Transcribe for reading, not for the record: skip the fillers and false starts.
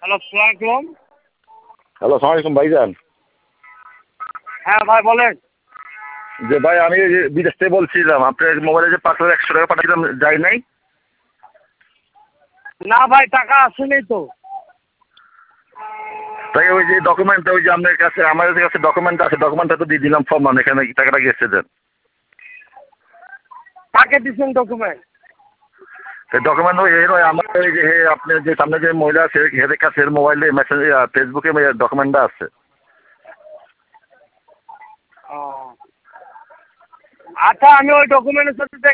Hello, আসসালামু আলাইকুম। Hello, আসসালামু আলাইকুম ভাইজান। হ্যাঁ ভাই বলেন। যে ভাই আমি এই যে বিদেশ থেকে বলছিলাম, আপনার মোবাইলে যে 5,100 টাকা পাঠিয়েছিলাম যায় নাই? না ভাই, টাকা আসেনি তো। তাই ওই যে ডকুমেন্টটা, ওই যে আপনার কাছে আমাদের কাছে ডকুমেন্ট আছে, ডকুমেন্টটা তো দিয়ে দিলাম ফর্ম, এখানে টাকাটা গেছে দেন। কাকে দিচ্ছেন ডকুমেন্ট? ডকুমেন্ট ওই আমার ওই যে আপনার যে সামনে যে মহিলা আছে হেদের কাছে মোবাইলে মেসেজ ফেসবুকে ডকুমেন্টটা আছে। ও আচ্ছা, আমি ওই ডকুমেন্টের সাথে